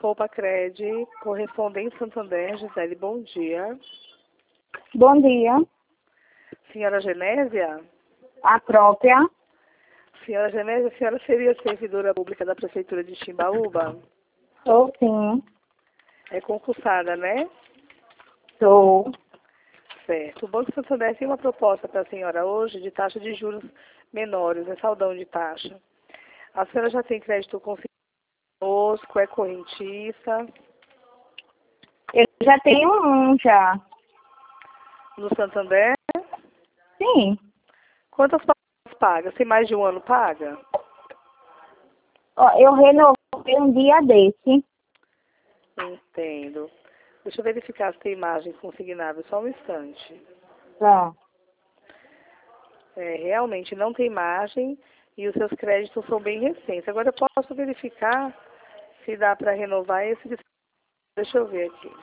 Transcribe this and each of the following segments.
Copacred, correspondente Santander, Gisele, bom dia. Bom dia. Senhora Genésia? A própria. Senhora Genésia, a senhora seria servidora pública da Prefeitura de Timbaúba? Sou sim. É concursada, né? Sou. Certo. O Banco Santander tem uma proposta para a senhora hoje de taxa de juros menores, é saldão de taxa. A senhora já tem crédito conosco, é correntista? Eu já tenho um já. No Santander? Sim. Quantas parcelas paga? Tem mais de um ano paga? Ó, eu renovei um dia desse. Entendo. Deixa eu verificar se tem imagem consignável, só um instante. Tá. Realmente não tem imagem e os seus créditos são bem recentes. Agora eu posso verificar se dá para renovar esse. Deixa eu ver aqui.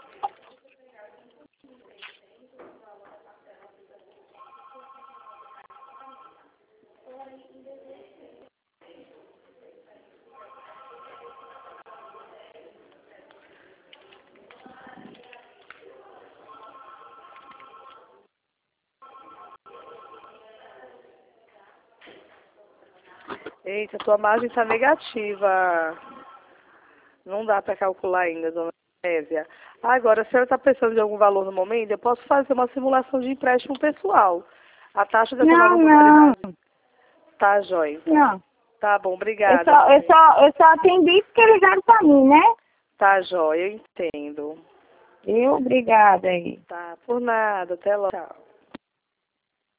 Eita, tua margem está negativa. Não dá para calcular ainda, dona Nésia. Agora, a senhora está precisando de algum valor no momento? Eu posso fazer uma simulação de empréstimo pessoal. A taxa dessa nova Não. modalidade. Tá, jóia. Não. Tá bom, Eu obrigada. só atendi porque ligaram pra mim, né? Tá, jóia, eu entendo. Obrigada aí. Tá, por nada. Até logo. Tchau.